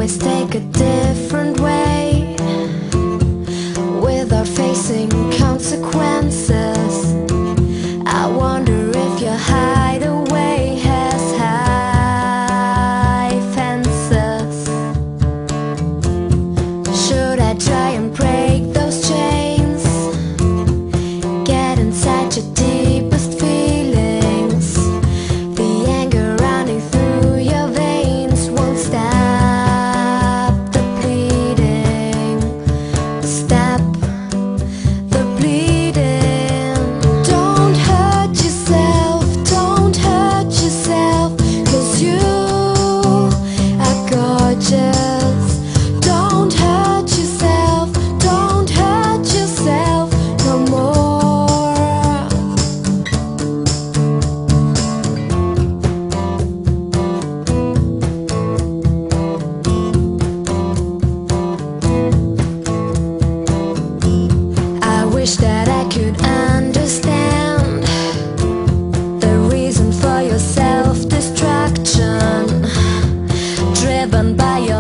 take a different way without facing consequences. I wonder if your hideaway has high fences. Should I try and break those chains, get inside your deepest feelings? The anger running through your veins won't stop the bleeding. Stop the bleeding. Don't hurt yourself, don't hurt yourself, 'cause you are gorgeous. Don't hurt yourself, don't hurt yourself no more. I wish that I could understand the reason for your self-destruction, driven by your